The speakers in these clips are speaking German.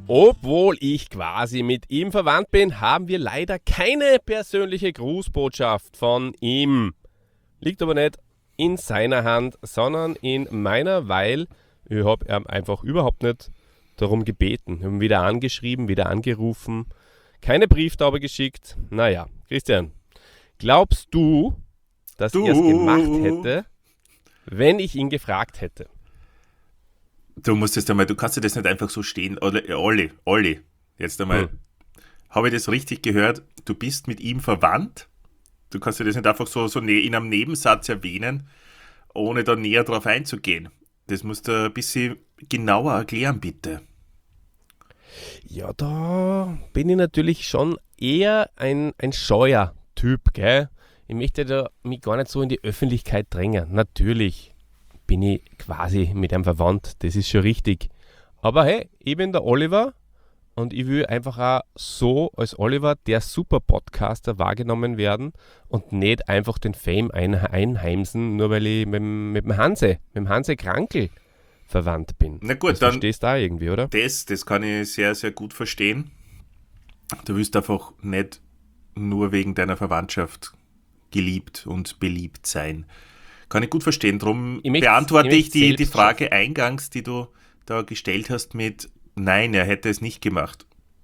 Obwohl ich quasi mit ihm verwandt bin, haben wir leider keine persönliche Grußbotschaft von ihm. Liegt aber nicht in seiner Hand, sondern in meiner, weil ich habe ihm einfach überhaupt nicht darum gebeten. Wir haben wieder angeschrieben, wieder angerufen, keine Brieftaube geschickt. Naja, Christian, glaubst du, dass er es gemacht hätte, wenn ich ihn gefragt hätte? Du kannst dir das nicht einfach so stehen. Olli, jetzt einmal. Habe ich das richtig gehört? Du bist mit ihm verwandt? Du kannst dir das nicht einfach so in einem Nebensatz erwähnen, ohne da näher drauf einzugehen. Das musst du ein bisschen genauer erklären, bitte. Ja, da bin ich natürlich schon eher ein scheuer Typ, gell? Ich möchte mich gar nicht so in die Öffentlichkeit drängen. Natürlich bin ich quasi mit einem verwandt, das ist schon richtig. Aber hey, ich bin der Oliver und ich will einfach auch so als Oliver, der Super-Podcaster, wahrgenommen werden und nicht einfach den Fame einheimsen, nur weil ich mit dem Hanse Krankl verwandt bin. Na gut, das dann verstehst du auch irgendwie, oder? Das kann ich sehr, sehr gut verstehen. Du wirst einfach nicht nur wegen deiner Verwandtschaft geliebt und beliebt sein. Kann ich gut verstehen. Darum beantworte ich die Frage eingangs, die du da gestellt hast mit nein, er hätte es nicht gemacht.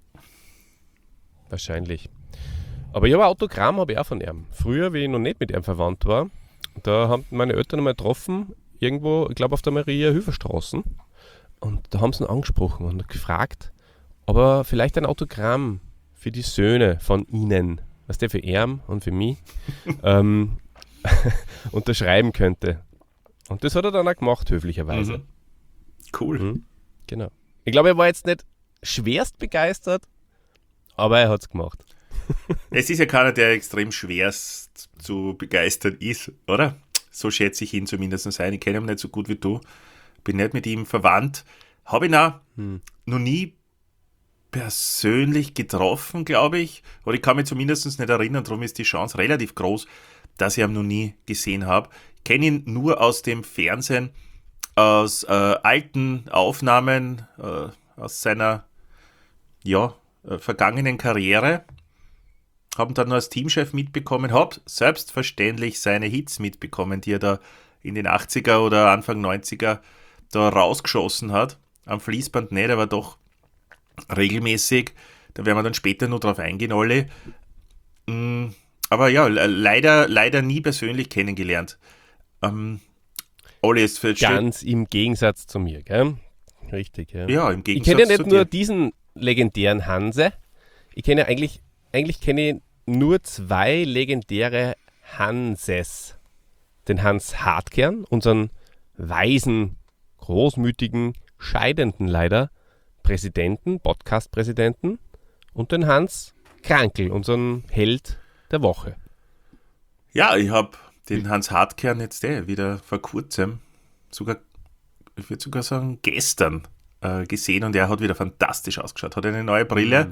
Wahrscheinlich. Aber ich habe ein Autogramm habe ich auch von ihm. Früher, wie ich noch nicht mit ihm verwandt war, da haben meine Eltern einmal getroffen, irgendwo, ich glaube auf der Maria-Hilfer-Straße. Und da haben sie ihn angesprochen und gefragt, ob er vielleicht ein Autogramm für die Söhne von ihnen, was der für ihn und für mich, unterschreiben könnte. Und das hat er dann auch gemacht, höflicherweise. Cool. Genau. Ich glaube, er war jetzt nicht schwerst begeistert, aber er hat es gemacht. Es ist ja keiner, der extrem schwerst zu begeistern ist, oder? So schätze ich ihn zumindest ein. Ich kenne ihn nicht so gut wie du. Bin nicht mit ihm verwandt. Habe ihn auch noch nie persönlich getroffen, glaube ich. Oder ich kann mich zumindest nicht erinnern, darum ist die Chance relativ groß, dass ich ihn noch nie gesehen habe. Ich kenne ihn nur aus dem Fernsehen, aus alten Aufnahmen, aus seiner vergangenen Karriere. Haben dann noch als Teamchef mitbekommen, habe selbstverständlich seine Hits mitbekommen, die er da in den 80er oder Anfang 90er da rausgeschossen hat. Am Fließband nicht, aber doch regelmäßig. Da werden wir dann später noch drauf eingehen, Olli. Aber ja, leider nie persönlich kennengelernt. Olli ist ganz im Gegensatz zu mir, gell? Richtig, ja. Ja, im Gegensatz zu dir. Ich kenne ja nicht nur dir. diesen legendären Hanse. Ich kenne ja eigentlich kenne ich nur zwei legendäre Hanses. Den Hans Hartkern, unseren weisen, großmütigen, scheidenden leider Podcast-Präsidenten, und den Hans Krankl, unseren Held der Woche. Ja, ich habe den Hans Hartkern jetzt wieder vor kurzem, ich würde sogar sagen gestern, gesehen, und er hat wieder fantastisch ausgeschaut. Hat eine neue Brille.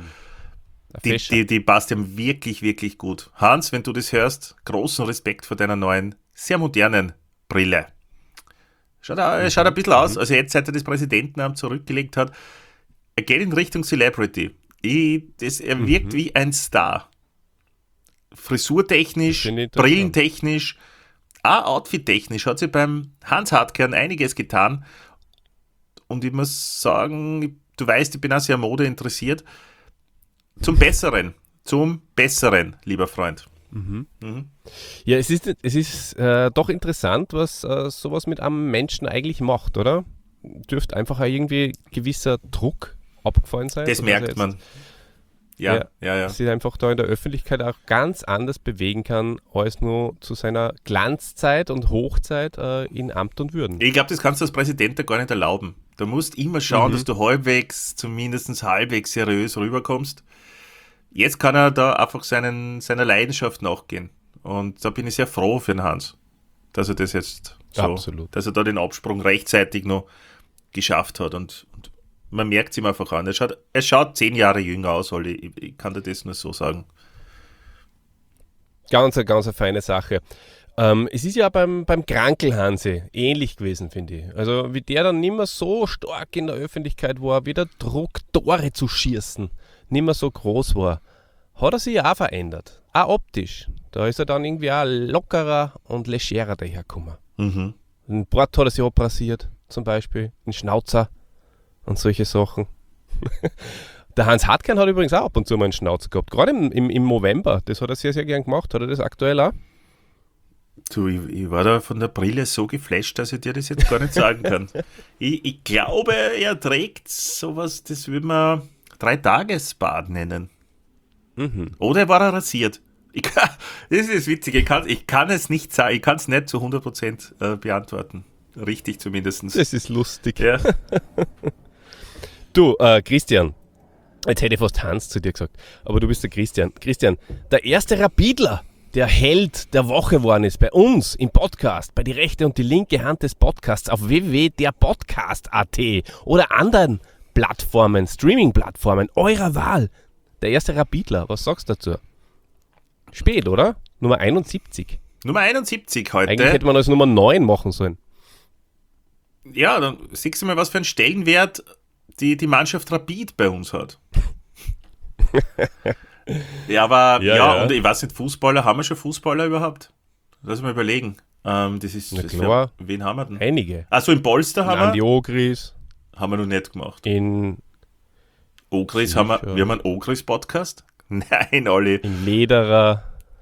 Die passt ihm wirklich, wirklich gut. Hans, wenn du das hörst, großen Respekt vor deiner neuen, sehr modernen Brille. Schaut ein bisschen aus, also jetzt, seit er das Präsidentenamt zurückgelegt hat, er geht in Richtung Celebrity. Er wirkt wie ein Star. Frisurtechnisch, brillentechnisch, auch outfittechnisch hat sich beim Hans Hartkern einiges getan. Und ich muss sagen, du weißt, ich bin auch sehr Mode interessiert. Zum Besseren, lieber Freund. Ja, es ist doch interessant, was sowas mit einem Menschen eigentlich macht, oder? Dürfte einfach auch irgendwie gewisser Druck abgefallen sein. Das merkt man. Ja. Sich einfach da in der Öffentlichkeit auch ganz anders bewegen kann, als nur zu seiner Glanzzeit und Hochzeit in Amt und Würden. Ich glaube, das kannst du als Präsident ja gar nicht erlauben. Du musst immer schauen, dass du zumindest halbwegs seriös rüberkommst. Jetzt kann er da einfach seiner Leidenschaft nachgehen. Und da bin ich sehr froh für den Hans, dass er das jetzt dass er da den Absprung rechtzeitig noch geschafft hat. Und man merkt es ihm einfach an. Er schaut 10 Jahre jünger aus, Olli. Ich kann dir das nur so sagen. Ganz eine feine Sache. Es ist ja beim Krankel-Hansi ähnlich gewesen, finde ich. Also wie der dann nicht mehr so stark in der Öffentlichkeit war, wie der Druck, Tore zu schießen, nicht mehr so groß war, hat er sich ja auch verändert. Auch optisch. Da ist er dann irgendwie auch lockerer und legerer dahergekommen. Mhm. Den Bart hat er sich abrasiert, zum Beispiel, den Schnauzer und solche Sachen. Der Hans Hartkern hat übrigens auch ab und zu mal einen Schnauzer gehabt, gerade im November. Das hat er sehr, sehr gern gemacht. Hat er das aktuell auch? Du, ich war da von der Brille so geflasht, dass ich dir das jetzt gar nicht sagen kann. Ich glaube, er trägt sowas, das würde man 3-Tages-Bad nennen. Mhm. Oder war er rasiert? Das ist witzig, ich kann es nicht sagen, ich kann es nicht zu 100% beantworten. Richtig zumindest. Das ist lustig. Ja. Du, Christian, jetzt hätte ich fast Hans zu dir gesagt, aber du bist der Christian. Christian, der erste Rapidler, der Held der Woche geworden ist bei uns im Podcast, bei die rechte und die linke Hand des Podcasts auf www.derpodcast.at oder anderen Plattformen, Streaming-Plattformen eurer Wahl. Der erste Rapidler, was sagst du dazu? Spät, oder? Nummer 71. Nummer 71 heute. Eigentlich hätte man als Nummer 9 machen sollen. Ja, dann siehst du mal, was für einen Stellenwert die Mannschaft Rapid bei uns hat. Ja, aber Ja. und ich weiß nicht, Fußballer, haben wir schon Fußballer überhaupt? Lass mal überlegen. Das ist, Na das klar. wen haben wir denn? Einige. Achso, in Polster haben Andi wir? Ogris, Haben wir noch nicht gemacht. in Ogris haben wir Sicher. haben einen Ogris-Podcast? Nein, Olli. Lederer,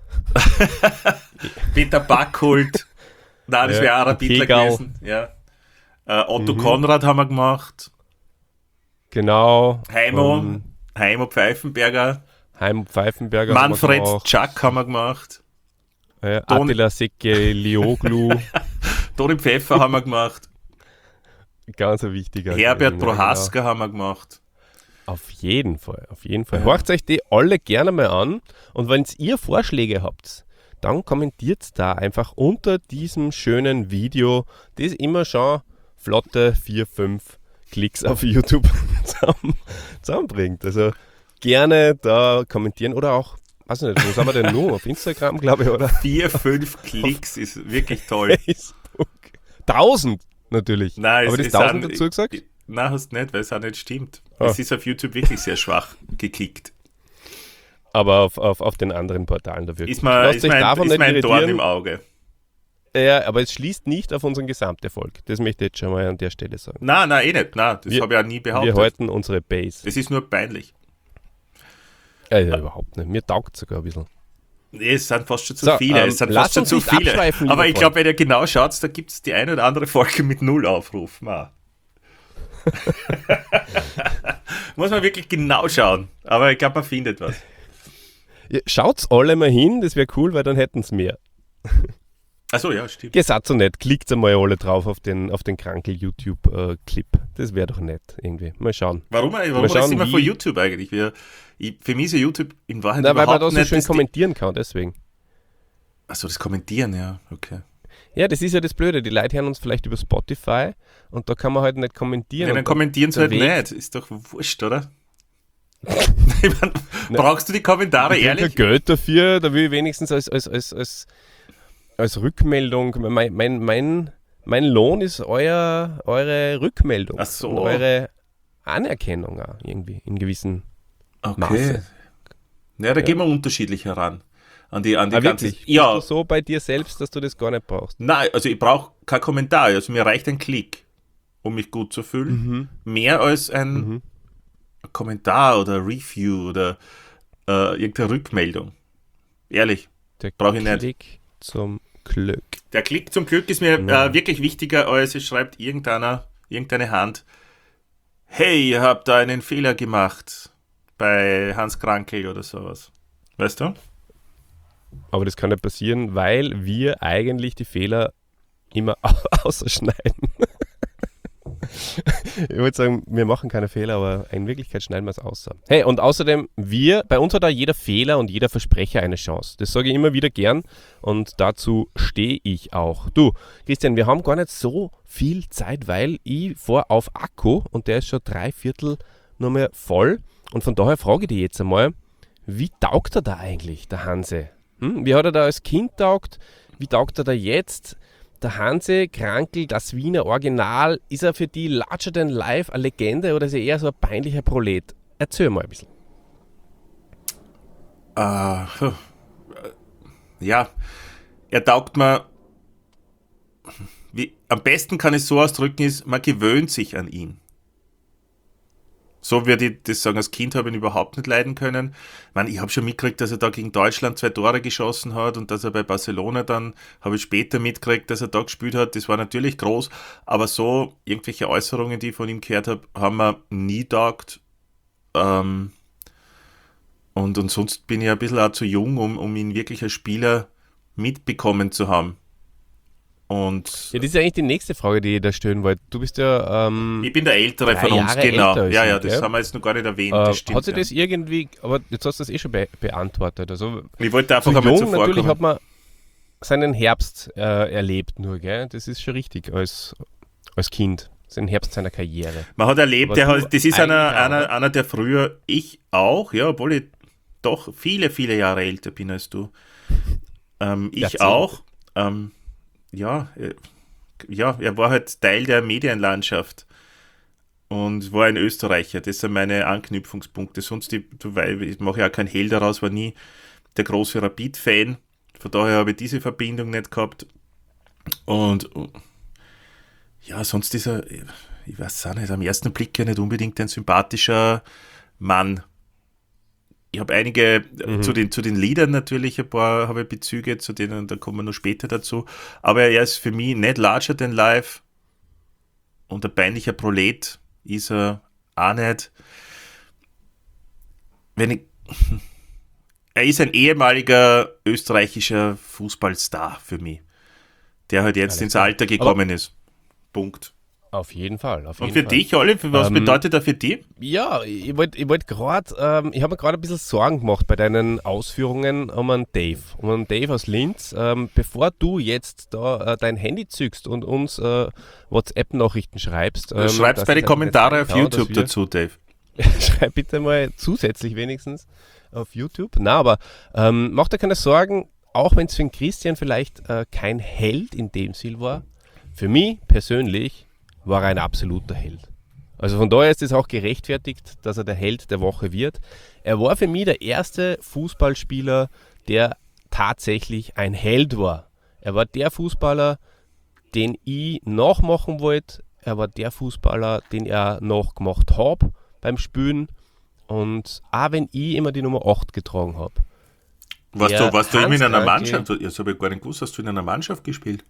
Peter Backholt. Nein, das Ja, wäre auch ein Rapidler Kegal. gewesen. Ja. Otto Konrad haben wir gemacht. genau. Heimo Pfeifenberger. Heim Pfeifenberger haben wir Manfred gemacht. Chuck haben wir gemacht. Don- Attila Sekelioglu, Toni Pfeffer haben wir gemacht. ganz ein wichtiger. Herbert gewesen, ja, Prohaska haben wir gemacht. genau. Auf jeden Fall, auf jeden Fall. Ja. Horcht euch die alle gerne mal an und wenn ihr Vorschläge habt, dann kommentiert da einfach unter diesem schönen Video, das immer schon flotte 4-5 Klicks auf YouTube zusammenbringt. Also gerne da kommentieren oder auch, weiß nicht, wo sind wir denn nur? Auf Instagram, glaube ich, oder 4-5 Klicks ist wirklich toll. Facebook. 1000 natürlich. Nein, Aber das es 1000 sind- dazu gesagt? Nein, hast nicht, weil es auch nicht stimmt. Ah. Es ist auf YouTube wirklich sehr schwach gekickt. Aber auf den anderen Portalen dafür. Ist Lasst euch davon nicht mein Dorn irritieren. im Auge. Ja, aber es schließt nicht auf unseren Gesamterfolg. Das möchte ich jetzt schon mal an der Stelle sagen. Nein, eh nicht. Nein, das Wir- habe ich auch nie behauptet. Wir halten unsere Base. Das ist nur peinlich. Ja, überhaupt nicht. Mir taugt sogar ein bisschen. Nee, es sind fast schon zu So, viele. Es sind lass fast schon uns zu nicht viele. abschweifen, Aber lieber ich glaube, wenn ihr genau schaut, da gibt es die eine oder andere Folge mit 0 Aufrufen. auch. Muss man wirklich genau schauen. Aber ich glaube, man findet was. Ja, schaut's alle mal hin, das wäre cool, weil dann hätten's mehr. Achso, ja, stimmt. Gesagt so nett, klickt einmal alle drauf auf den Krankel-YouTube-Clip. Das wäre doch nett irgendwie. Mal schauen. Warum Mal ist schauen, immer von wie- YouTube eigentlich? Für mich ist ja YouTube in Wahrheit Na, weil man überhaupt da so nicht schön das kommentieren kann, deswegen. Achso, das Kommentieren, ja, okay. Ja, das ist ja das Blöde. Die Leute hören uns vielleicht über Spotify und da kann man halt nicht kommentieren. Ja, dann Und kommentieren sie der halt Weg- nicht. Ist doch wurscht, oder? Ich mein, brauchst du die Kommentare ich krieg ehrlich? kein Geld dafür, da will ich wenigstens als Rückmeldung, mein Lohn ist eure Rückmeldung Ach so. und eure Anerkennung auch irgendwie in gewissen Okay. Maße. Ja, da gehen wir unterschiedlich heran. An die ganze, wirklich? ja, Bist du so bei dir selbst, dass du das gar nicht brauchst? nein, also ich brauche kein Kommentar. Also mir reicht ein Klick, um mich gut zu fühlen. Mehr als ein Kommentar oder Review oder irgendeine Rückmeldung. Ehrlich, Der Brauch ich nicht. Klick zum Glück. der Klick zum Glück ist mir Ja. wirklich wichtiger, als es schreibt irgendeine Hand. Hey, ihr habt da einen Fehler gemacht bei Hans Krankel oder sowas. Weißt du? Aber das kann nicht passieren, weil wir eigentlich die Fehler immer ausschneiden. Ich würde sagen, wir machen keine Fehler, aber in Wirklichkeit schneiden wir es aus. Hey, und außerdem, bei uns hat da jeder Fehler und jeder Versprecher eine Chance. Das sage ich immer wieder gern und dazu stehe ich auch. Du, Christian, wir haben gar nicht so viel Zeit, weil ich fahre auf Akku und der ist schon 3/4 nur mehr voll. Und von daher frage ich dich jetzt einmal, wie taugt er da eigentlich, der Hanse? Wie hat er da als Kind taugt? Wie taugt er da jetzt? Der Hansi Krankl, das Wiener Original, ist er für die larger than life eine Legende oder ist er eher so ein peinlicher Prolet? Erzähl mal ein bisschen. Ja, er taugt mir, am besten kann ich es so ausdrücken, ist, man gewöhnt sich an ihn. So würde ich das sagen, als Kind habe ich ihn überhaupt nicht leiden können. Ich habe schon mitgekriegt, dass er da gegen Deutschland 2 Tore geschossen hat und dass er bei Barcelona dann, habe ich später mitgekriegt, dass er da gespielt hat. Das war natürlich groß, aber so irgendwelche Äußerungen, die ich von ihm gehört habe, haben mir nie taugt. Und sonst bin ich ein bisschen auch zu jung, um ihn wirklich als Spieler mitbekommen zu haben. Und Ja, das ist eigentlich die nächste Frage, die ich da stellen wollte. Du bist ja ich bin der Ältere 3 von uns, Jahre genau. älter als Ja, ich, das gell? haben wir jetzt noch gar nicht erwähnt. Das stimmt, Hat sich das irgendwie, aber jetzt hast du das eh schon beantwortet. Also ich wollte einfach zu einmal jung natürlich zuvorkommen. hat man seinen Herbst erlebt nur, gell? Das ist schon richtig als Kind. Seinen Herbst seiner Karriere. Man hat erlebt, Aber du das ist eigentlich auch, einer, der früher, ich auch, ja, obwohl ich doch viele, viele Jahre älter bin als du. Ich Jahrzehnte. auch. Er war halt Teil der Medienlandschaft und war ein Österreicher. Das sind meine Anknüpfungspunkte. Sonst, ich mache ja auch keinen Hehl daraus, war nie der große Rapid-Fan. Von daher habe ich diese Verbindung nicht gehabt. Und ja, sonst ist er, ich weiß auch nicht, am ersten Blick ja nicht unbedingt ein sympathischer Mann. Ich habe einige, zu den Liedern natürlich ein paar habe ich Bezüge, zu denen, da kommen wir noch später dazu. Aber er ist für mich nicht larger than life und ein peinlicher Prolet ist er auch nicht. Er ist ein ehemaliger österreichischer Fußballstar für mich, der halt jetzt Alles ins klar. Alter gekommen ist. Punkt. Auf jeden Fall. Und für dich, Oliver, was bedeutet er für dich? Ja, ich wollt gerade, ich habe mir gerade ein bisschen Sorgen gemacht bei deinen Ausführungen um einen Dave aus Linz. Bevor du jetzt da dein Handy zückst und uns WhatsApp-Nachrichten schreibst. Schreib's bei den Kommentaren auf YouTube dazu, Dave. Schreib bitte mal zusätzlich wenigstens auf YouTube. Na, aber mach dir keine Sorgen, auch wenn es für den Christian vielleicht kein Held in dem Stil war. Für mich persönlich war er ein absoluter Held. Also von daher ist es auch gerechtfertigt, dass er der Held der Woche wird. Er war für mich der erste Fußballspieler, der tatsächlich ein Held war. Er war der Fußballer, den ich nachmachen wollte. Er war der Fußballer, den er nachgemacht habe beim Spielen. Und auch wenn ich immer die Nummer 8 getragen habe. Warst du immer in einer Hans Mannschaft? Jetzt habe ich gar nicht gewusst, hast du in einer Mannschaft gespielt?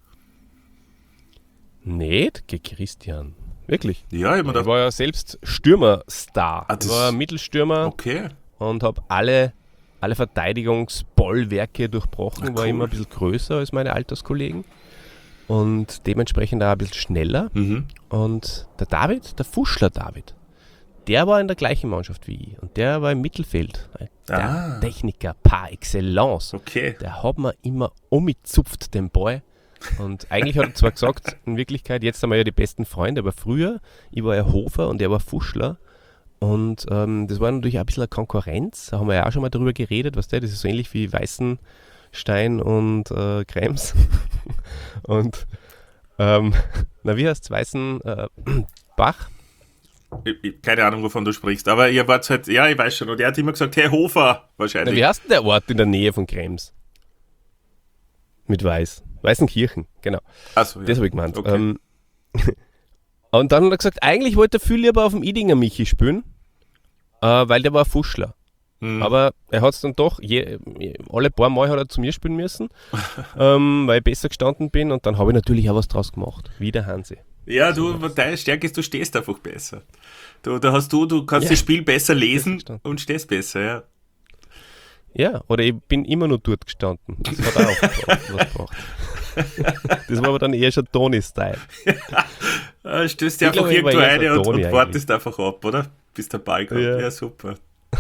Nicht, Christian. Wirklich. Ja, ich Ich war ja selbst Stürmerstar. Ich war Mittelstürmer okay. und habe alle Verteidigungsbollwerke durchbrochen. Cool. War immer ein bisschen größer als meine Alterskollegen und dementsprechend auch ein bisschen schneller. Und der Fuschler David, der war in der gleichen Mannschaft wie ich und der war im Mittelfeld. Der Techniker par excellence. Okay. Der hat mir immer umgezupft, den Ball. Und eigentlich hat er zwar gesagt, in Wirklichkeit, jetzt sind wir ja die besten Freunde, aber früher, ich war ja Hofer und er war Fuschler. Und das war natürlich auch ein bisschen eine Konkurrenz. Da haben wir ja auch schon mal darüber geredet, das ist so ähnlich wie Weißenstein und Krems. Und wie heißt es? Weißenbach? Keine Ahnung, wovon du sprichst, aber ihr wart halt, ja, ich weiß schon, und er hat immer gesagt, Herr Hofer, wahrscheinlich. Wie heißt denn der Ort in der Nähe von Krems? Mit Weiß. Weißenkirchen, genau. Achso, ja. Das habe ich gemeint. Okay. Und dann hat er gesagt, eigentlich wollte er viel lieber auf dem Idinger Michi spielen, weil der war Fuschler. Aber er hat es dann doch, alle paar Mal hat er zu mir spielen müssen, weil ich besser gestanden bin und dann habe ich natürlich auch was draus gemacht, wie der Hansi. Ja, deine Stärke ist, du stehst einfach besser. Du kannst das Spiel besser lesen und stehst besser, ja. Ja, oder ich bin immer nur dort gestanden. Das hat auch was gebracht. Das war aber dann eher schon Toni-Style. Stößt dir einfach irgendwo eine und wartest einfach ab, oder? Bis der Ball kommt. Ja, super.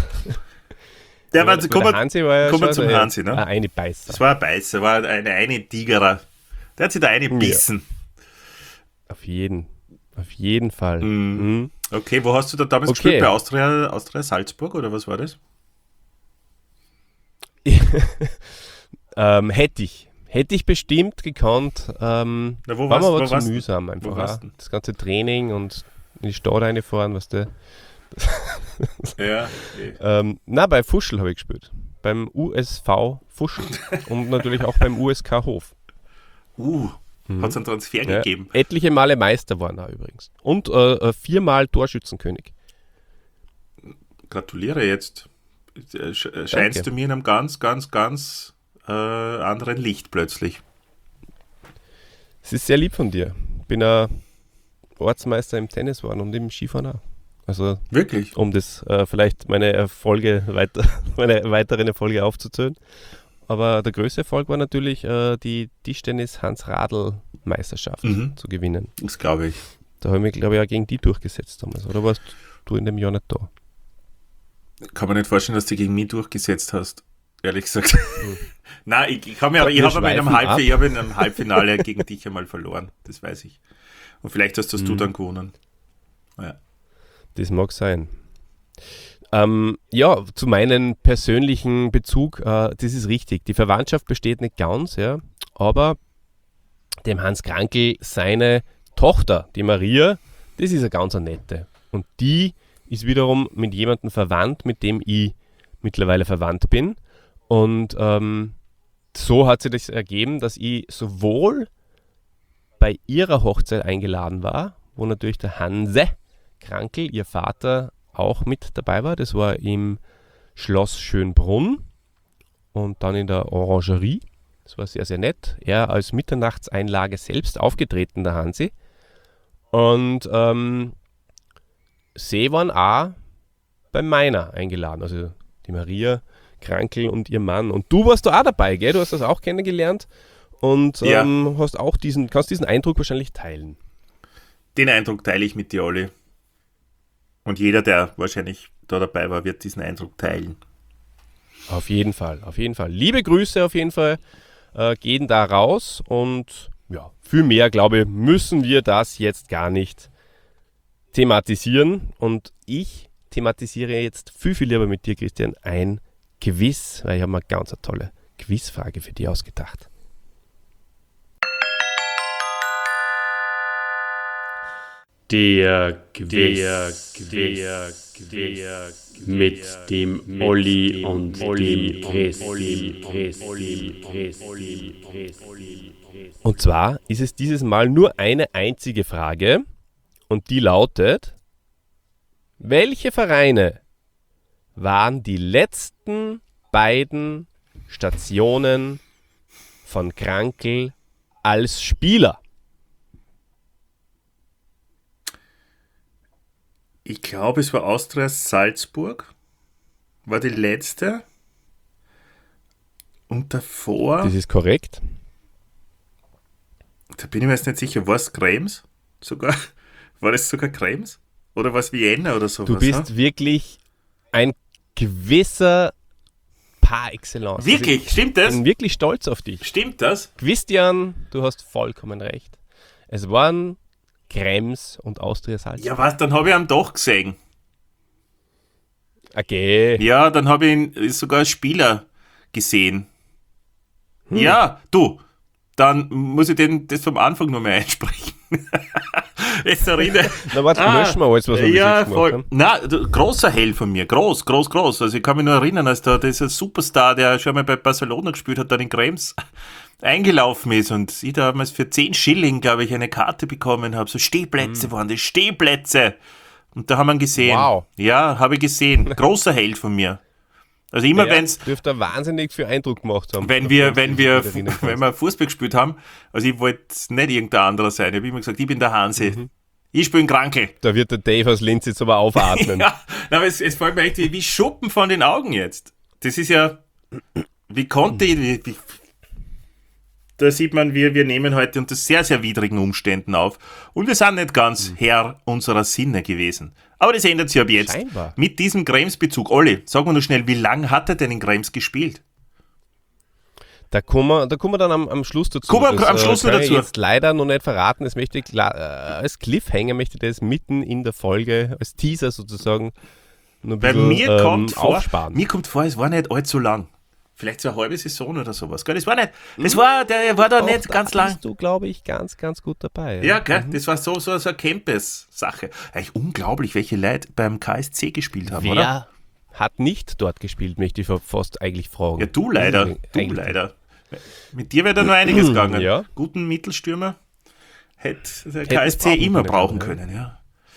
Kommen wir zum Hansi, ne? Eine Beißer. Das war ein Beißer, war eine Tigerer. Der hat sich da eine bissen. Ja. Auf jeden Fall. Okay, wo hast du da damals gespielt? Bei Austria Salzburg oder was war das? Hätte ich Hätte ich bestimmt gekonnt. War mir aber zu mühsam einfach. Ja. Das ganze Training und in die Stadt reinfahren, was der. Ja. Bei Fuschl habe ich gespielt. Beim USV Fuschl und natürlich auch beim USK Hof. Hat es einen Transfer gegeben? Etliche Male Meister waren da übrigens. Und 4-mal Torschützenkönig. Gratuliere jetzt. Scheinst du mir in einem ganz, ganz, ganz anderen Licht plötzlich. Es ist sehr lieb von dir. Ich bin Ortsmeister im Tennis geworden und im Skifahren auch. Also, wirklich? Um das vielleicht meine weiteren Erfolge aufzuzählen. Aber der größte Erfolg war natürlich die Tischtennis-Hans-Radl-Meisterschaft zu gewinnen. Das glaube ich. Da habe ich mich, glaube ich, auch gegen die durchgesetzt damals. Oder warst du in dem Jahr nicht da? Kann man nicht vorstellen, dass du gegen mich durchgesetzt hast. Ehrlich gesagt. Nein, ich habe in einem Halbfinale gegen dich einmal verloren. Das weiß ich. Und vielleicht hast du dann gewonnen. Ja. Das mag sein. Zu meinem persönlichen Bezug, das ist richtig. Die Verwandtschaft besteht nicht ganz, ja, aber dem Hans Krankl, seine Tochter, die Maria, das ist eine ganz nette. Und die ist wiederum mit jemandem verwandt, mit dem ich mittlerweile verwandt bin. Und so hat sich das ergeben, dass ich sowohl bei ihrer Hochzeit eingeladen war, wo natürlich der Hanse Krankl, ihr Vater, auch mit dabei war. Das war im Schloss Schönbrunn und dann in der Orangerie. Das war sehr, sehr nett. Er als Mitternachtseinlage selbst aufgetreten, der Hansi. Und sie waren auch bei meiner eingeladen. Also die Maria Krankl und ihr Mann. Und du warst da auch dabei, gell? Du hast das auch kennengelernt und kannst diesen Eindruck wahrscheinlich teilen. Den Eindruck teile ich mit dir, Olli. Und jeder, der wahrscheinlich da dabei war, wird diesen Eindruck teilen. Auf jeden Fall, auf jeden Fall. Liebe Grüße auf jeden Fall gehen da raus und ja, viel mehr, glaube ich, müssen wir das jetzt gar nicht thematisieren. Und ich thematisiere jetzt viel, viel lieber mit dir, Christian, ein Quiz, weil ich habe mir eine ganz tolle Quizfrage für dich ausgedacht. Der Quiz mit dem Olli und dem Chris. Und zwar ist es dieses Mal nur eine einzige Frage und die lautet: Welche Vereine waren die letzten beiden Stationen von Krankl als Spieler? Ich glaube, es war Austria Salzburg. War die letzte. Und davor... Das ist korrekt. Da bin ich mir jetzt nicht sicher. War es Krems sogar? War das sogar Krems? Oder war es Vienna oder sowas? Du bist wirklich ein gewisser par excellence. Wirklich? Stimmt das? Ich bin wirklich stolz auf dich. Stimmt das? Christian, du hast vollkommen recht. Es waren Krems und Austria Salzburg. Ja, was? Dann habe ich ihn doch gesehen. Okay. Ja, dann habe ich ihn sogar als Spieler gesehen. Ja, du, dann muss ich das vom Anfang noch mehr einsprechen. Jetzt erinnere Na, warte, löschen wir alles, was wir ja, bis jetzt voll. gemacht haben. Na, großer Held von mir. Groß. Also ich kann mich nur erinnern, als da dieser Superstar, der schon mal bei Barcelona gespielt hat, dann in Krems eingelaufen ist und ich damals für 10 Schilling, glaube ich, eine Karte bekommen habe. So Stehplätze waren das, Stehplätze. Und da haben wir ihn gesehen. Wow. Ja, habe ich gesehen. Großer Held von mir. Also immer wenn's... Dürfte wahnsinnig viel Eindruck gemacht haben. Wenn wir Fußball gespielt haben, also ich wollte nicht irgendein anderer sein. Ich habe immer gesagt, ich bin der Hansi. Ich spiele Krankl. Da wird der Dave aus Linz jetzt aber aufatmen. Ja, aber es fällt mir echt wie Schuppen von den Augen jetzt. Das ist ja... Wie konnte ich... Da sieht man, wir nehmen heute unter sehr, sehr widrigen Umständen auf. Und wir sind nicht ganz Herr unserer Sinne gewesen. Aber das ändert sich ab jetzt. Scheinbar. Mit diesem Krems-Bezug. Olli, sag mal nur schnell, wie lange hat er denn in Krems gespielt? Da kommen wir dann am Schluss dazu. Kommen wir am Schluss noch kann dazu. Ich jetzt leider noch nicht verraten. Das möchte ich als Cliffhanger möchte ich das mitten in der Folge, als Teaser sozusagen, noch ein Bei bisschen mir kommt aufsparen. vor, es war nicht allzu lang. Vielleicht so eine halbe Saison oder sowas. Gell? Der war da nicht ganz lang. Bist du, glaube ich, ganz, ganz gut dabei. Ja, gell? Das war so eine Campus-Sache. Eigentlich unglaublich, welche Leute beim KSC gespielt haben, Wer oder? hat nicht dort gespielt, möchte ich fast eigentlich fragen. Ja, du leider. Eigentlich- Mit dir wäre da noch einiges gegangen. Ja. Guten Mittelstürmer hätte der Hätten KSC immer brauchen ja. können, ja.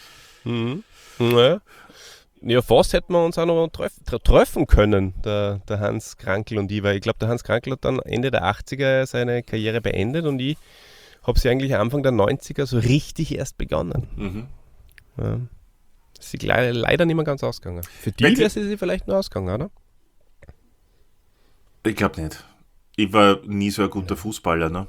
Ja, fast hätten wir uns auch noch treffen können, der Hans Krankl und ich, weil ich glaube, der Hans Krankl hat dann Ende der 80er seine Karriere beendet und ich habe sie eigentlich Anfang der 90er so richtig erst begonnen. Ja. Ist sie leider nicht mehr ganz ausgegangen. Für die wäre sie vielleicht nur ausgegangen, oder? Ich glaube nicht. Ich war nie so ein guter Fußballer, ne?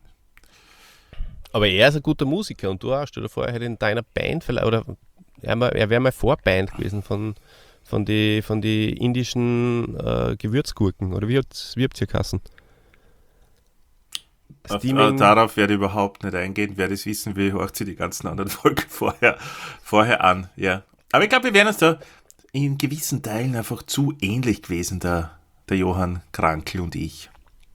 Aber er ist ein guter Musiker und du auch. Stell dir vor, er hätte in deiner Band vielleicht, oder er wäre mal Vorband gewesen von die indischen Gewürzgurken, oder wie habt ihr geheißen? Darauf werde ich überhaupt nicht eingehen. Wer das wissen will, hört sich die ganzen anderen Folgen vorher an. Ja. Aber ich glaube, wir wären uns da in gewissen Teilen einfach zu ähnlich gewesen, der Johann Krankl und ich.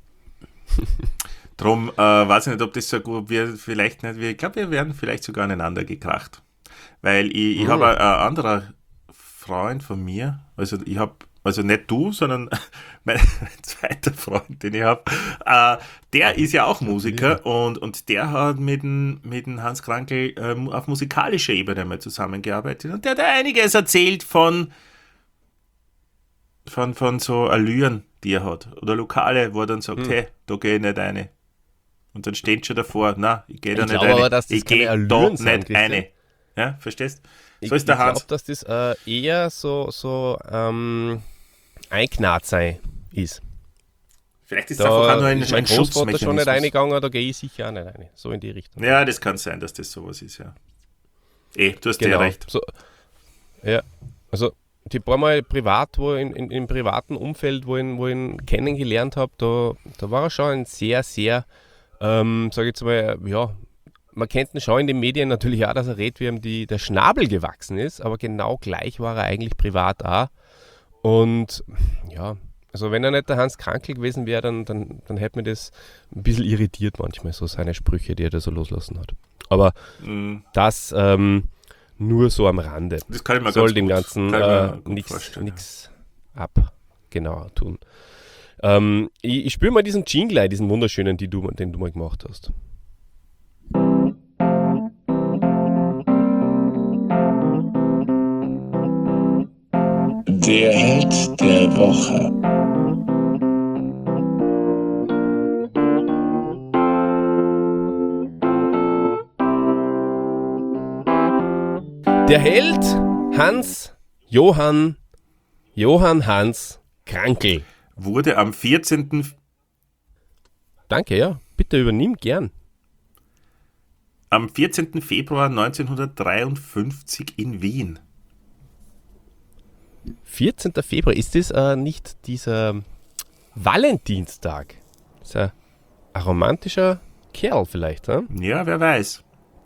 Drum weiß ich nicht, ob das so gut wird. Vielleicht nicht. Ich glaube, wir werden vielleicht sogar aneinander gekracht. Weil ich habe ein anderer Freund von mir, also nicht du, sondern mein zweiter Freund, den ich habe, der ist ja auch Musiker und der hat mit dem Hans Krankl auf musikalischer Ebene mal zusammengearbeitet und der hat einiges erzählt von so Allüren, die er hat oder Lokale, wo er dann sagt, hey, da gehe ich nicht rein. Und dann steht schon davor, na, ich gehe da nicht rein. Aber, dass das ich gehe da Allüren nicht sind, rein. Ja, verstehst? So ist Ich der Hans. glaube, dass das eher so einknarrt sein ist. Vielleicht ist es einfach auch nur ein ist mein Großvater schon nicht Schutzmechanismus. reingegangen, da gehe ich sicher auch nicht rein. So in die Richtung. Ja, das kann sein, dass das sowas ist, ja. Du hast ja recht. So, ja, also die paar Mal privat, wo im privaten Umfeld, wo ich ihn kennengelernt habe, da war er schon ein sehr, sehr, sage ich jetzt mal, ja, man kennt ihn schon in den Medien natürlich auch, dass er redet, wie ihm der Schnabel gewachsen ist, aber genau gleich war er eigentlich privat auch. Und ja, also wenn er nicht der Hans Krankl gewesen wäre, dann hätte mir das ein bisschen irritiert manchmal, so seine Sprüche, die er da so loslassen hat. Aber das nur so am Rande. Das kann ich mir Soll ganz dem gut- Ganzen kann ich mir gut nichts vorstellen, tun. Ich spüre mal diesen Jingle, diesen wunderschönen, den du mal gemacht hast. Der Held der Woche. Der Held Johann Hans Krankl. Wurde am 14. Danke, ja. Bitte übernimm gern. Am 14. Februar 1953 in Wien. 14. Februar, ist das nicht dieser Valentinstag? Ist ein romantischer Kerl vielleicht, ne? Ja, wer weiß.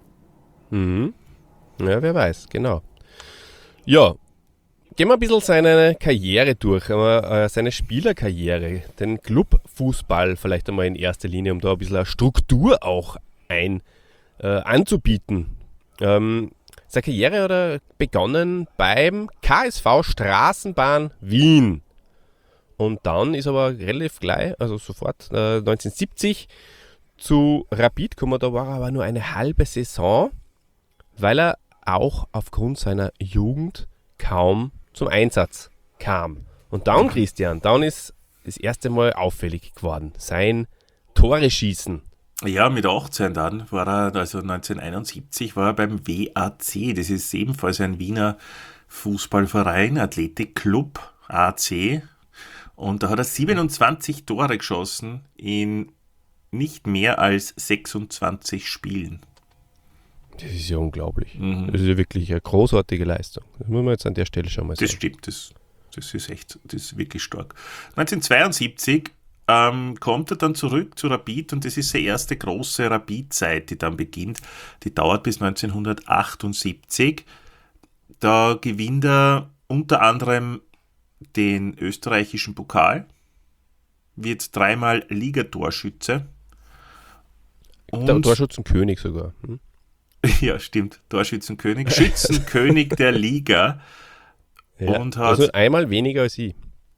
Ja, wer weiß, genau. Ja, gehen wir ein bisschen seine Karriere durch, seine Spielerkarriere, den Clubfußball vielleicht einmal in erster Linie, um da ein bisschen eine Struktur auch anzubieten. Seine Karriere hat er begonnen beim KSV Straßenbahn Wien. Und dann ist aber relativ gleich, also sofort 1970 zu Rapid gekommen. Da war er aber nur eine halbe Saison, weil er auch aufgrund seiner Jugend kaum zum Einsatz kam. Und dann, Christian, dann ist das erste Mal auffällig geworden. Sein Tore schießen. Ja, mit 18 dann war er, also 1971 war er beim WAC. Das ist ebenfalls ein Wiener Fußballverein, Athletikclub AC. Und da hat er 27 Tore geschossen in nicht mehr als 26 Spielen. Das ist ja unglaublich. Das ist ja wirklich eine großartige Leistung. Das muss man jetzt an der Stelle schon mal sagen. Das stimmt, das ist wirklich stark. 1972 kommt er dann zurück zu Rapid und das ist seine erste große Rapid-Zeit, die dann beginnt. Die dauert bis 1978. Da gewinnt er unter anderem den österreichischen Pokal wird dreimal Ligatorschütze. Der Torschützenkönig sogar. Ja, stimmt. Torschützenkönig. Schützenkönig der Liga. Ja, Und hat, also einmal weniger als ich.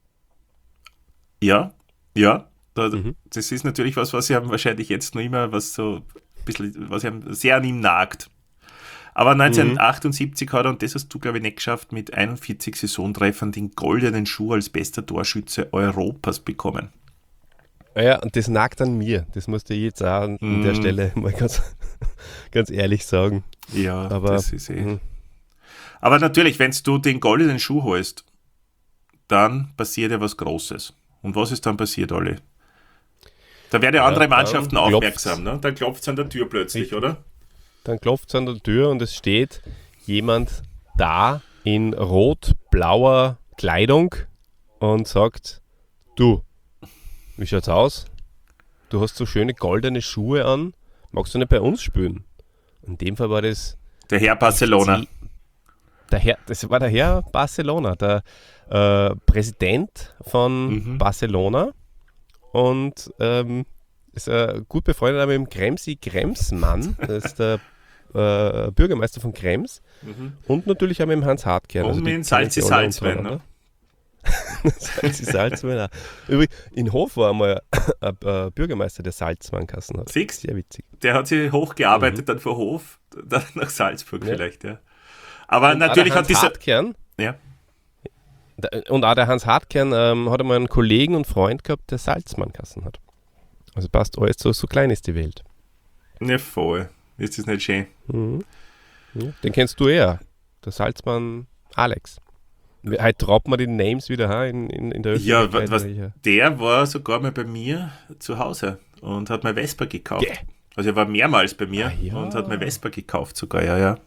ja, das ist natürlich was ihm wahrscheinlich jetzt noch immer, was ihm sehr an ihm nagt. Aber 1978 hat er, und das hast du, glaube ich, nicht geschafft, mit 41 Saisontreffern den goldenen Schuh als bester Torschütze Europas bekommen. Ja, und das nagt an mir. Das musste ich jetzt auch an der Stelle mal ganz ehrlich sagen. Ja, aber das ist Aber natürlich, wenn du den goldenen Schuh holst, dann passiert ja was Großes. Und was ist dann passiert, Olli? Da werden ja andere Mannschaften aufmerksam, ne? Dann klopft es an der Tür plötzlich, oder? Dann klopft es an der Tür und es steht jemand da in rot-blauer Kleidung und sagt, du, wie schaut's aus? Du hast so schöne goldene Schuhe an, magst du nicht bei uns spielen? In dem Fall war das der Herr Barcelona. Das war der Herr Barcelona, der Präsident von Barcelona und ist gut befreundet mit dem Kremsi Kremsmann, das ist der Bürgermeister von Krems und natürlich auch mit dem Hans Hartkern. Und mit dem Salzi Salzwein, ne? Salzi Salzwein. Übrigens, in Hof war einmal ein Bürgermeister, der Salzweinkassen hat. Fix? Sehr witzig. Der hat sich hochgearbeitet dann vor Hof, dann nach Salzburg vielleicht, ja. Aber und natürlich hat dieser... Hartkern, ja. Und auch der Hans Hartkern hat einmal einen Kollegen und Freund gehabt, der Salzmannkassen hat. Also passt alles, so klein ist die Welt. Ja, voll. Ist das nicht schön? Ja, den kennst du eher, der Salzmann Alex. Heute traut man die Names wieder in der Öffentlichkeit. Ja, der war sogar mal bei mir zu Hause und hat mir Vespa gekauft. Yeah. Also er war mehrmals bei mir ja. und hat mir Vespa gekauft sogar, ja.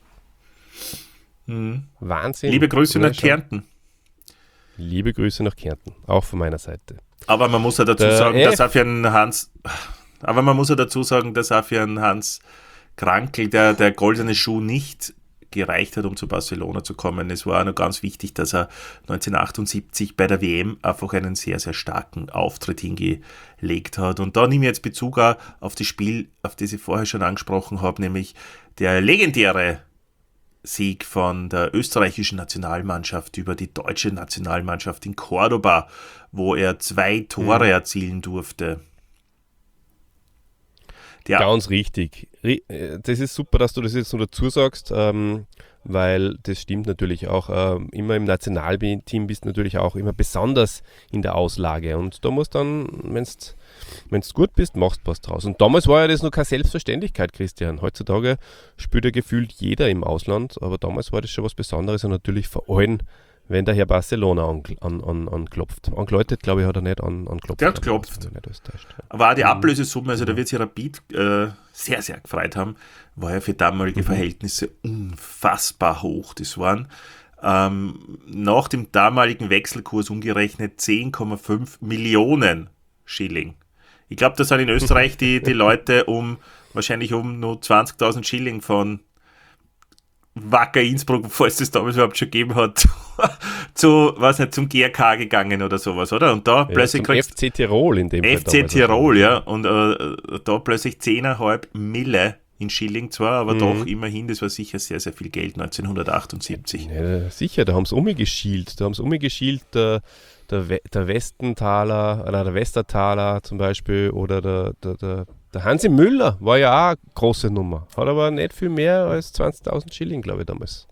Wahnsinn. Liebe Grüße nach Kärnten. Liebe Grüße nach Kärnten, auch von meiner Seite. Aber man muss ja dazu sagen, dass auch für einen Hans Krankl der goldene Schuh nicht gereicht hat, um zu Barcelona zu kommen. Es war auch noch ganz wichtig, dass er 1978 bei der WM einfach einen sehr, sehr starken Auftritt hingelegt hat. Und da nehme ich jetzt Bezug auch auf das Spiel, auf das ich vorher schon angesprochen habe, nämlich der legendäre Sieg von der österreichischen Nationalmannschaft über die deutsche Nationalmannschaft in Cordoba, wo er 2 Tore erzielen durfte. Ganz richtig. Das ist super, dass du das jetzt noch dazu sagst, weil das stimmt natürlich auch. Immer im Nationalteam bist du natürlich auch immer besonders in der Auslage. Und da musst dann, wenn du gut bist, machst du was draus. Und damals war ja das noch keine Selbstverständlichkeit, Christian. Heutzutage spielt ja gefühlt jeder im Ausland, aber damals war das schon was Besonderes und natürlich vor allem, wenn der Herr Barcelona anklopft. Angeläutet, glaube ich, hat er nicht anklopft. Der hat geklopft. Aber auch die Ablösesumme, also da wird sich Rapid sehr, sehr gefreut haben, war ja für damalige Verhältnisse unfassbar hoch. Das waren nach dem damaligen Wechselkurs umgerechnet 10,5 Millionen Schilling. Ich glaube, da sind in Österreich die Leute wahrscheinlich um nur 20.000 Schilling von Wacker Innsbruck, falls es damals überhaupt schon gegeben hat, zum GRK gegangen oder sowas, oder? Und da plötzlich zum FC Tirol in dem Fall. FC Tirol, ja. Und da plötzlich 10,5 Mille in Schilling zwar, aber doch immerhin, das war sicher sehr, sehr viel Geld 1978. Ja, sicher, da haben sie umgeschielt. Der Westentaler, der Westertaler zum Beispiel oder der Hansi Müller war ja auch eine große Nummer. Hat aber nicht viel mehr als 20.000 Schilling, glaube ich, damals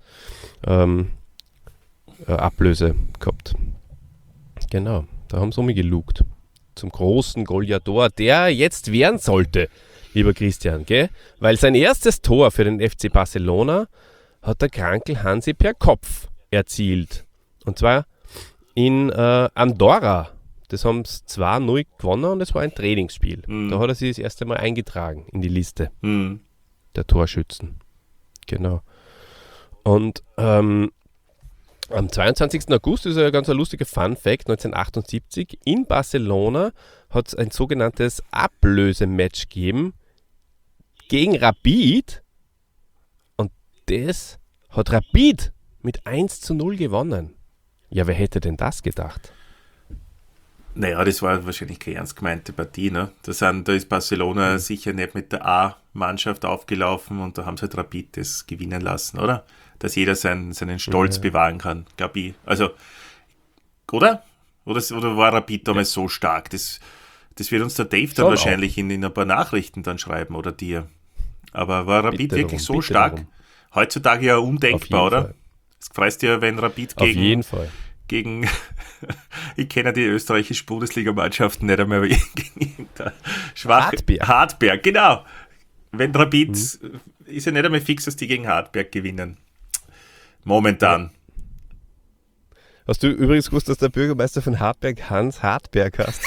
Ablöse gehabt. Genau, da haben sie umgelugt. Zum großen Goliador, der jetzt werden sollte, lieber Christian, gell? Weil sein erstes Tor für den FC Barcelona hat der Krankl Hansi per Kopf erzielt. Und zwar in Andorra. Das haben sie 2-0 gewonnen und es war ein Trainingsspiel. Da hat er sich das erste Mal eingetragen in die Liste der Torschützen. Genau. Und am 22. August ist ein ganz lustiger Fun-Fact. 1978 in Barcelona hat es ein sogenanntes Ablösematch gegeben gegen Rapid. Und das hat Rapid mit 1-0 gewonnen. Ja, wer hätte denn das gedacht? Naja, das war wahrscheinlich keine ernst gemeinte Partie. Ne? Da ist Barcelona sicher nicht mit der A-Mannschaft aufgelaufen und da haben sie halt Rapid das gewinnen lassen, oder? Dass jeder seinen Stolz bewahren kann, glaube ich. Also, oder? Oder war Rapid damals so stark? Das wird uns der Dave dann Schon wahrscheinlich in ein paar Nachrichten dann schreiben oder dir. Aber war Rapid Bitte wirklich darum, so bitte stark? darum. Heutzutage ja Auf undenkbar, jeden oder? Fall. Es freust dir, wenn Rapid Auf jeden Fall. gegen ich kenne die österreichischen Bundesligamannschaften nicht einmal gegen irgendeine schwache Hartberg, genau. Wenn Rapid ist ja nicht einmal fix, dass die gegen Hartberg gewinnen. Momentan. Hast du übrigens gewusst, dass der Bürgermeister von Hartberg Hans Hartberg heißt?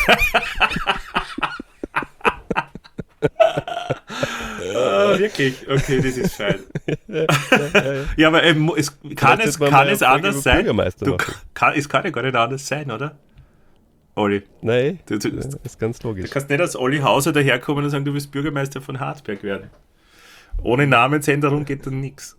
Wirklich? Okay, das ist fein. Ja, aber es kann es anders sein. Es kann ja gar nicht anders sein, oder? Olli. Nein, Du das ist ganz logisch. kannst nicht als Olli Hauser daherkommen und sagen, du willst Bürgermeister von Hartberg werden. Ohne Namensänderung geht dann nichts.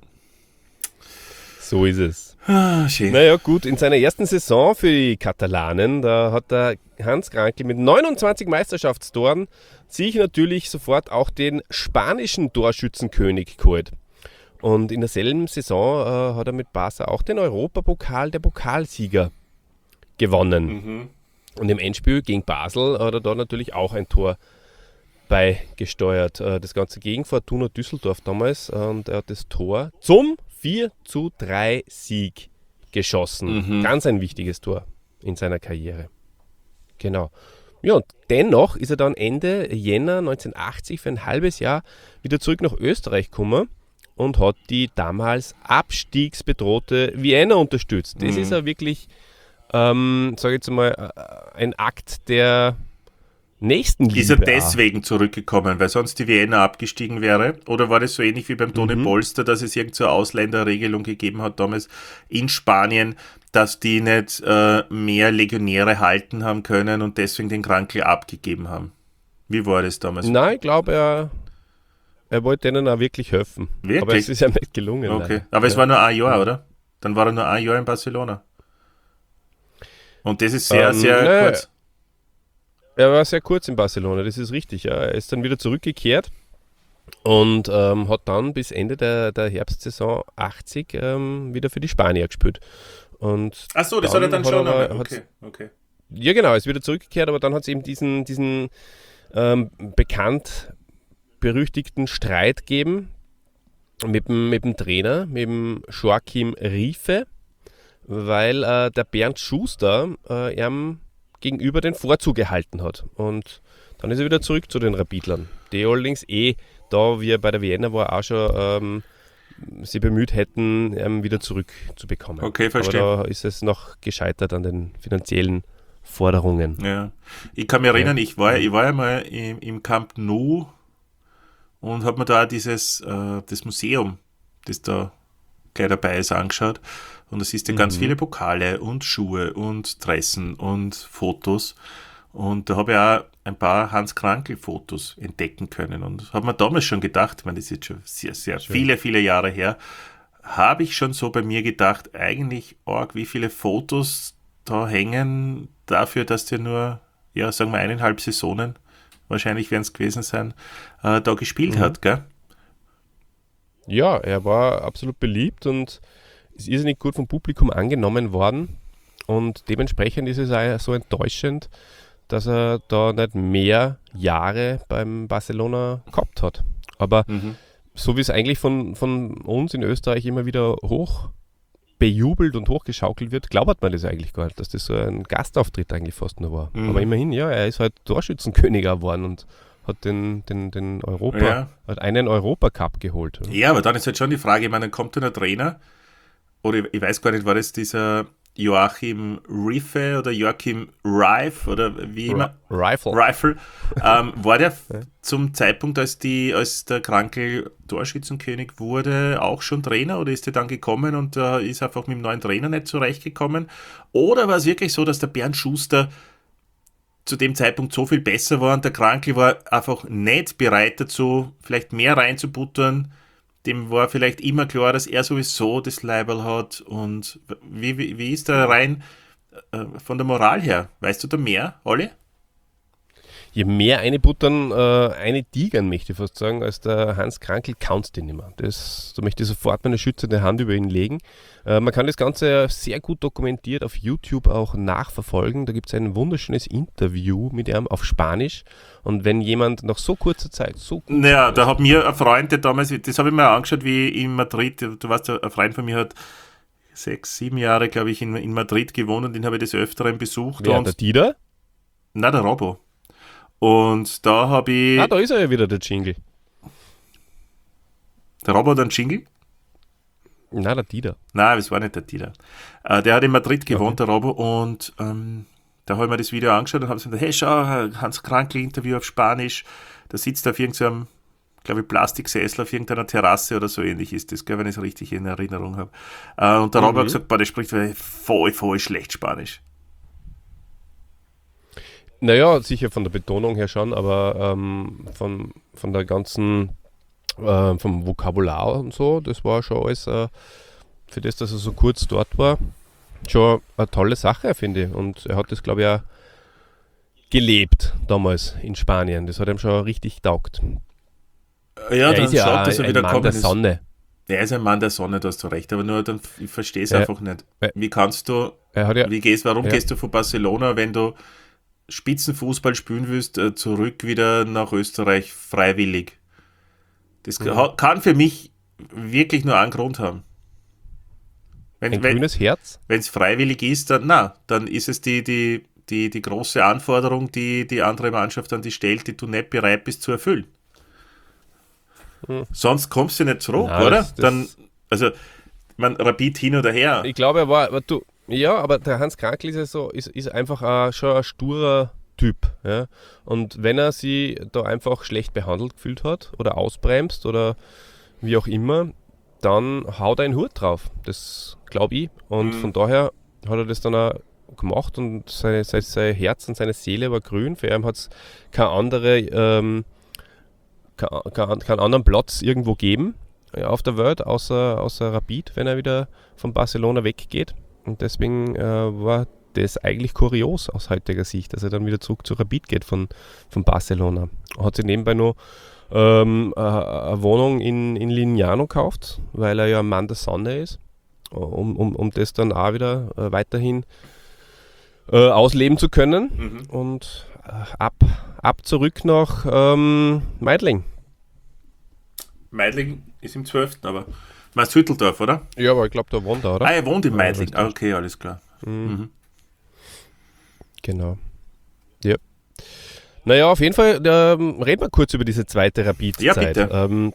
So ist es. Schön. Naja gut, in seiner ersten Saison für die Katalanen, da hat der Hans Krankl mit 29 Meisterschaftstoren sich natürlich sofort auch den spanischen Torschützenkönig geholt. Und in derselben Saison hat er mit Barca auch den Europapokal der Pokalsieger gewonnen. Und im Endspiel gegen Basel hat er da natürlich auch ein Tor beigesteuert. Das Ganze gegen Fortuna Düsseldorf damals. Und er hat das Tor zum 4:3 Sieg geschossen. Ganz ein wichtiges Tor in seiner Karriere. Genau. Ja, und dennoch ist er dann Ende Jänner 1980 für ein halbes Jahr wieder zurück nach Österreich gekommen und hat die damals abstiegsbedrohte Vienna unterstützt. Das ist ja wirklich, sage ich jetzt mal, ein Akt der Nächstenliebe. Ist er deswegen zurückgekommen, weil sonst die Vienna abgestiegen wäre? Oder war das so ähnlich wie beim Toni Polster, dass es irgendeine Ausländerregelung gegeben hat damals in Spanien, dass die nicht mehr Legionäre halten haben können und deswegen den Krankl abgegeben haben? Wie war das damals? Nein, ich glaube, er wollte denen auch wirklich helfen. Wirklich? Aber es ist ja nicht gelungen. Okay, leider. aber es war nur ein Jahr, oder? Dann war er nur ein Jahr in Barcelona. Und das ist sehr, sehr naja, kurz. Er war sehr kurz in Barcelona, das ist richtig. Ja. Er ist dann wieder zurückgekehrt und hat dann bis Ende der Herbstsaison 80 wieder für die Spanier gespielt. Und Ach so, das hat er dann schon. Okay. ja genau, er ist wieder zurückgekehrt, aber dann hat es eben diesen bekannt berüchtigten Streit gegeben mit dem Trainer, mit dem Joachim Riefe, weil der Bernd Schuster ihm gegenüber den Vorzug erhalten hat. Und dann ist er wieder zurück zu den Rapidlern, die allerdings da wie er bei der Vienna war, auch schon sie bemüht hätten, wieder zurückzubekommen. Okay, verstehe. Aber da ist es noch gescheitert an den finanziellen Forderungen. Ja. Ich kann mich erinnern, ich war ja mal im Camp Nou und habe mir da das Museum, das da gleich dabei ist, angeschaut. Und da siehst du ganz viele Pokale und Schuhe und Dressen und Fotos. Und da habe ich auch ein paar Hans-Krankl-Fotos entdecken können. Und habe mir damals schon gedacht, ich meine, das ist jetzt schon sehr, sehr viele, viele Jahre her, habe ich schon so bei mir gedacht, eigentlich arg, wie viele Fotos da hängen dafür, dass der nur, ja, sagen wir 1,5 Saisonen, wahrscheinlich werden es gewesen sein, da gespielt hat, gell? Ja, er war absolut beliebt und ist irrsinnig gut vom Publikum angenommen worden. Und dementsprechend ist es auch so enttäuschend, dass er da nicht mehr Jahre beim Barcelona gehabt hat. Aber so wie es eigentlich von uns in Österreich immer wieder hoch bejubelt und hochgeschaukelt wird, glaubt man das eigentlich gar nicht, dass das so ein Gastauftritt eigentlich fast nur war. Aber immerhin, ja, er ist halt Torschützenkönig geworden und hat hat einen Europacup geholt. Ja, aber dann ist halt schon die Frage, ich meine, dann kommt dann ein Trainer, oder ich weiß gar nicht, war das dieser Joachim Riefe oder Joachim Reif oder wie immer? Rifle. War der zum Zeitpunkt, als der Krankl Torschützenkönig wurde, auch schon Trainer oder ist der dann gekommen und ist einfach mit dem neuen Trainer nicht zurechtgekommen? Oder war es wirklich so, dass der Bernd Schuster zu dem Zeitpunkt so viel besser war und der Krankl war einfach nicht bereit dazu, vielleicht mehr reinzubuttern? Dem war vielleicht immer klar, dass er sowieso das Leiberl hat. Und wie ist da rein von der Moral her? Weißt du da mehr, Olli? Je mehr eine buttern, eine tigern, möchte ich fast sagen, als der Hans Krankl kannst du nicht mehr. Da möchte ich sofort meine schützende Hand über ihn legen. Man kann das Ganze sehr gut dokumentiert auf YouTube auch nachverfolgen. Da gibt es ein wunderschönes Interview mit ihm auf Spanisch. Und wenn jemand nach so kurzer Zeit Naja, da hat mir ein Freund, der damals, das habe ich mir angeschaut, wie in Madrid, du weißt, ein Freund von mir hat 6, 7 Jahre, glaube ich, in Madrid gewohnt und den habe ich des Öfteren besucht. Wer, der Dieter? Nein, der Robo. Und da habe ich... Ah, da ist er ja wieder, der Jingle. Der Robo hat einen Jingle? Nein, der Dieter. Nein, das war nicht der Dieter. Der hat in Madrid gewohnt, der Robo, und da habe ich mir das Video angeschaut und habe gesagt, hey, schau, Hans Krankl-Interview auf Spanisch. Da sitzt er auf irgendeinem, glaube ich, Plastiksessel auf irgendeiner Terrasse oder so ähnlich ist das, wenn ich es richtig in Erinnerung habe. Und der Robo hat gesagt, boah, der spricht voll schlecht Spanisch. Naja, sicher von der Betonung her schon, aber von der ganzen, vom Vokabular und so, das war schon alles, für das, dass er so kurz dort war, schon eine tolle Sache, finde ich. Und er hat das, glaube ich, auch gelebt damals in Spanien. Das hat ihm schon richtig taugt. Ja, Er dann ist ja schaut, auch dass er ein wieder Mann kommen der ist. Sonne. Er ist ein Mann der Sonne, da hast du recht, aber nur dann, ich verstehe es Ja. einfach nicht. Wie kannst du, Er hat ja, warum Ja. gehst du von Barcelona, wenn du Spitzenfußball spielen willst, zurück wieder nach Österreich freiwillig? Das kann für mich wirklich nur einen Grund haben. ein Wenn grünes Herz. es freiwillig ist, dann ist es die große Anforderung, die andere Mannschaft an dich stellt, die du nicht bereit bist zu erfüllen. Sonst kommst du nicht zurück, Nein, oder? das- Rapid hin oder her. Ich glaube, er war, aber der Hans Krankl ist ja so, ist einfach schon ein sturer Typ. Ja? Und wenn er sie da einfach schlecht behandelt gefühlt hat oder ausbremst oder wie auch immer, dann haut er einen Hut drauf. Das glaube ich. Und von daher hat er das dann auch gemacht und sein Herz und seine Seele war grün. Für ihn hat es keinen anderen Platz irgendwo geben auf der Welt, außer Rapid, wenn er wieder von Barcelona weggeht. Und deswegen war das eigentlich kurios aus heutiger Sicht, dass er dann wieder zurück zu Rapid geht von Barcelona. Hat sich nebenbei noch eine Wohnung in Lignano gekauft, weil er ja ein Mann der Sonne ist, um das dann auch wieder weiterhin ausleben zu können. Und ab zurück nach Meidling. Meidling ist im 12., aber meinst Hütteldorf, oder? Ja, aber ich glaube, da wohnt er, oder? Ah, er wohnt in Ja, Meidling. richtig. Okay, alles klar. Genau. Ja. Naja, auf jeden Fall reden wir kurz über diese zweite Rapid-Zeit. Ja, bitte.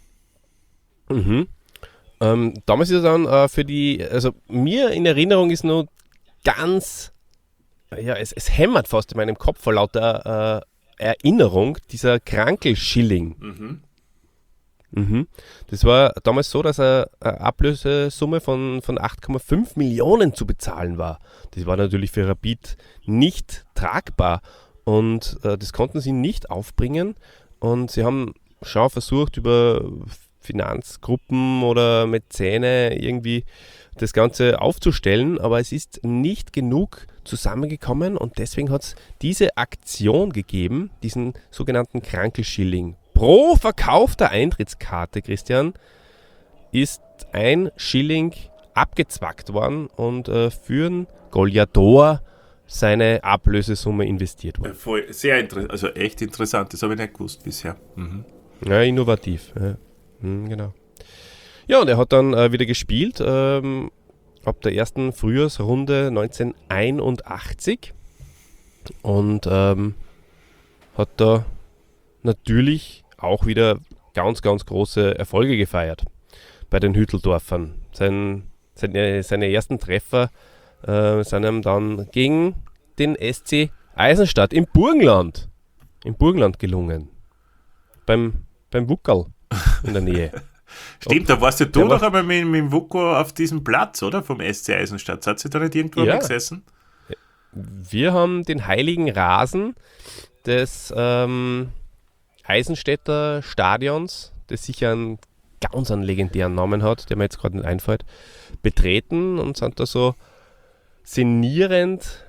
Damals ist er dann also mir in Erinnerung ist nur ganz, ja, es hämmert fast in meinem Kopf vor lauter Erinnerung, dieser Krankl-Schilling. Das war damals so, dass eine Ablösesumme von 8,5 Millionen zu bezahlen war. Das war natürlich für Rapid nicht tragbar und das konnten sie nicht aufbringen und sie haben schon versucht, über Finanzgruppen oder Mäzene irgendwie das Ganze aufzustellen, aber es ist nicht genug zusammengekommen und deswegen hat es diese Aktion gegeben, diesen sogenannten Krankl-Schilling. Pro verkaufter Eintrittskarte, Christian, ist 1 Schilling abgezwackt worden und für einen Goliator seine Ablösesumme investiert worden. Voll, sehr interessant, also echt interessant, das habe ich nicht gewusst bisher. Ja, innovativ. Ja. Genau. Ja, und er hat dann wieder gespielt ab der ersten Frühjahrsrunde 1981 und hat da natürlich auch wieder ganz, ganz große Erfolge gefeiert bei den Hütteldorfern. Seine ersten Treffer sind ihm dann gegen den SC Eisenstadt im Burgenland gelungen. Beim Wuckerl in der Nähe. Stimmt, da warst du der doch war- aber mit dem Vuko auf diesem Platz, oder? Vom SC Eisenstadt. Hat sie da nicht irgendwo Ja. mal gesessen? Wir haben den heiligen Rasen des Eisenstädter Stadions, das sicher einen ganz einen legendären Namen hat, der mir jetzt gerade nicht einfällt, betreten und sind da so sinnierend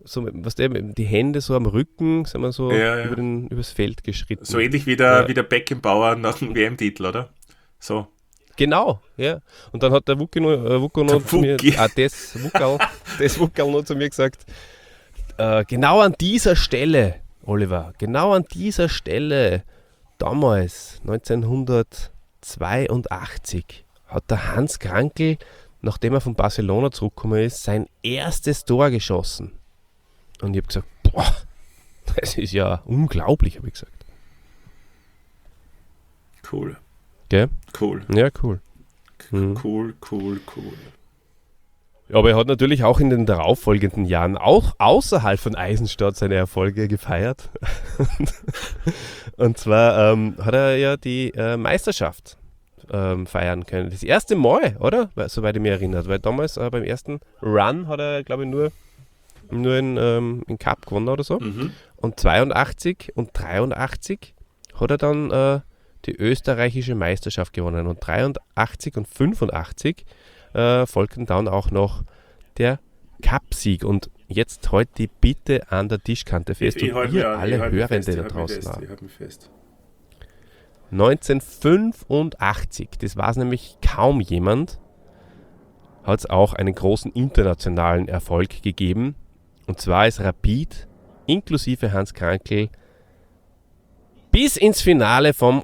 was die Hände so am Rücken, sind wir so Ja. übers Feld geschritten. So ähnlich wie der Beckenbauer nach dem WM-Titel, oder? So. Genau, ja. Und dann hat der Wucki noch zu mir, das Wuckerl noch zu mir gesagt, genau an dieser Stelle, Oliver, damals, 1982, hat der Hans Krankl, nachdem er von Barcelona zurückgekommen ist, sein erstes Tor geschossen. Und ich habe gesagt, boah, das ist ja unglaublich, habe ich gesagt. Cool. Gell? Cool. Ja, cool. Mhm. Cool. Ja, aber er hat natürlich auch in den darauffolgenden Jahren auch außerhalb von Eisenstadt seine Erfolge gefeiert. Und zwar hat er ja die Meisterschaft feiern können. Das erste Mal, oder? Soweit ich mich erinnere. Weil damals beim ersten Run hat er, glaube ich, nur in Cup gewonnen oder so. Mhm. Und 82 und 83 hat er dann die österreichische Meisterschaft gewonnen. Und 83 und 85 folgten dann auch noch der Cup-Sieg. Und jetzt halt die Bitte an der Tischkante fest. Und ihr alle Hörende da draußen auch. 1985, das war es nämlich kaum jemand, hat es auch einen großen internationalen Erfolg gegeben. Und zwar ist Rapid inklusive Hans Krankl bis ins Finale vom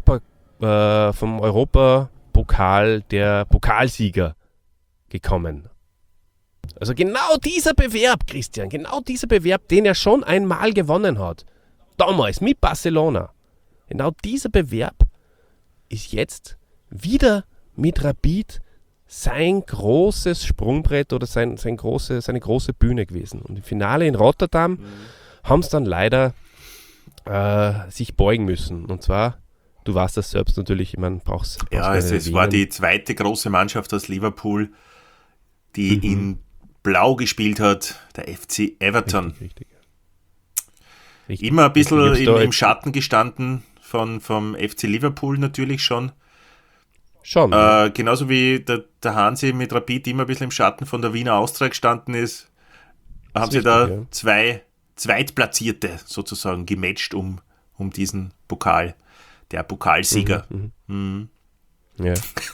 Europapokal der Pokalsieger gekommen. Also genau dieser Bewerb, Christian, den er schon einmal gewonnen hat, damals mit Barcelona, genau dieser Bewerb ist jetzt wieder mit Rapid sein großes Sprungbrett oder seine große Bühne gewesen. Und im Finale in Rotterdam haben es dann leider sich beugen müssen. Und zwar, du weißt das selbst natürlich, man braucht es. Ja, es war die zweite große Mannschaft aus Liverpool, die in Blau gespielt hat, der FC Everton. Richtig. Immer ein bisschen im Schatten gestanden vom FC Liverpool natürlich schon. Schon. Genauso wie der Hansi mit Rapid immer ein bisschen im Schatten von der Wiener Austria gestanden ist, haben sie da zwei Zweitplatzierte sozusagen gematcht um diesen Pokal, der Pokalsieger. Ja.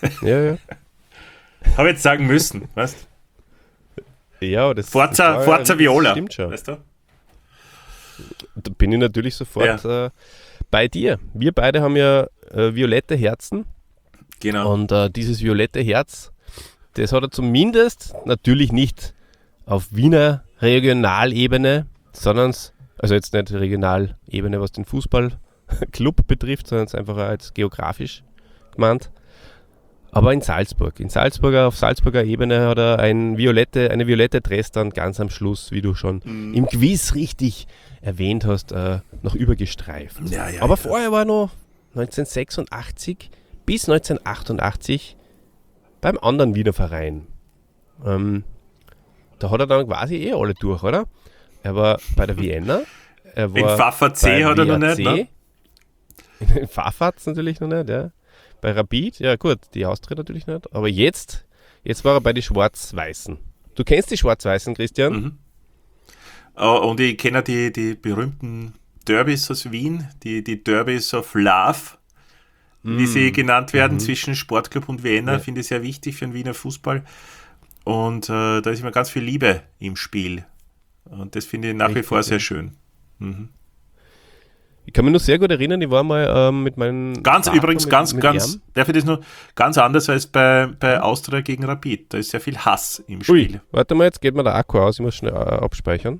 Habe jetzt sagen müssen, weißt du? Ja, das Forza Viola, stimmt schon. weißt du? Da bin ich natürlich sofort bei dir. Wir beide haben ja violette Herzen. Genau. Und dieses violette Herz, das hat er zumindest natürlich nicht auf Wiener Regionalebene, sondern, also jetzt nicht Regionalebene, was den Fußballclub betrifft, sondern einfach als geografisch gemeint, aber in Salzburg. Auf Salzburger Ebene hat er eine violette Dress dann ganz am Schluss, wie du schon im Quiz richtig erwähnt hast, noch übergestreift. Aber vorher war noch 1986 bis 1988 beim anderen Wiener Verein. Da hat er dann quasi alle durch, oder? Er war bei der Vienna. Er war in Pfaffer C hat er noch nicht, ne? In Pfaffer hat es natürlich noch nicht, ja. Bei Rapid, ja gut, die Austria natürlich nicht. Aber jetzt war er bei den Schwarz-Weißen. Du kennst die Schwarz-Weißen, Christian? Und ich kenne die berühmten Derbys aus Wien, die Derbys of Love, wie sie genannt werden, zwischen Sportclub und Vienna, finde ich sehr wichtig für den Wiener Fußball. Und da ist immer ganz viel Liebe im Spiel. Und das finde ich nach wie vor sehr schön. Ich kann mich noch sehr gut erinnern, ich war mal mit meinem Ganz Vater, übrigens, darf ich das nur ganz anders als bei Austria gegen Rapid. Da ist sehr viel Hass im Spiel. Ui, warte mal, jetzt geht mir der Akku aus, ich muss schnell abspeichern.